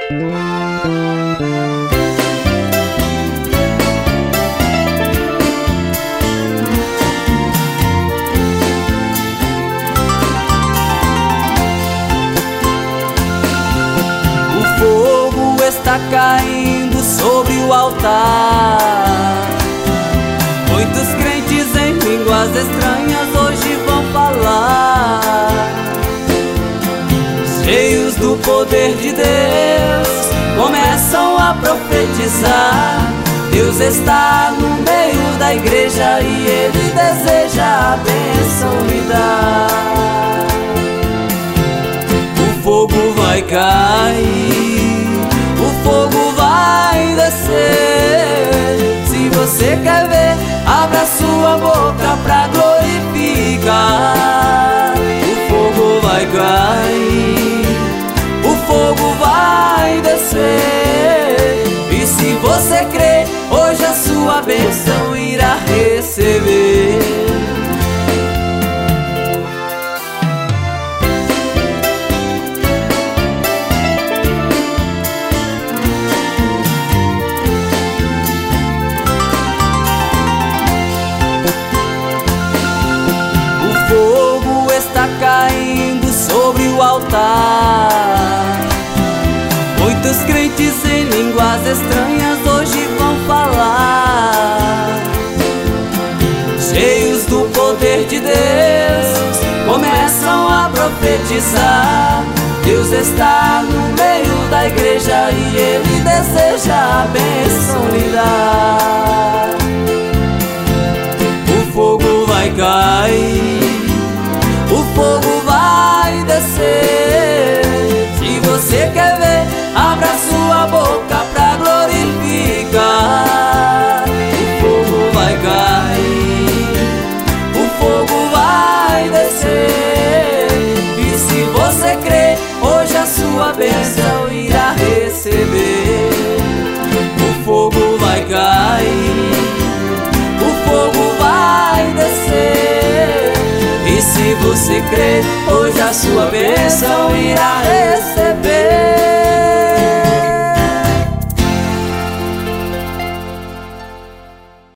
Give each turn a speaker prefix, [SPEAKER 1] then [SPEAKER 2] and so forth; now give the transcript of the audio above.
[SPEAKER 1] O fogo está caindo sobre o altar. Muitos crentes em línguas estranhas hoje vão falar, cheios do poder de Deus, começam a profetizar. Deus está no meio da igreja e Ele deseja a bênção lhe dar. O fogo vai cair, o fogo vai descer. Se você quer ver, abra sua boca pra glorificar. O fogo vai cair, o fogo vai descer. E se você crer, hoje a sua bênção irá receber. O fogo está caindo sobre o altar. Muitos crentes em línguas estranhas hoje vão falar, cheios do poder de Deus, começam a profetizar. Deus está no meio da igreja e Ele deseja a bênção lhe dar. O fogo vai cair, o fogo vai descer. Se você quer ver, abra sua boca pra glorificar. O fogo vai cair, o fogo vai descer. E se você crer, hoje a sua bênção irá receber. O fogo vai cair, o fogo vai descer. E se você crer, hoje a sua bênção irá receber.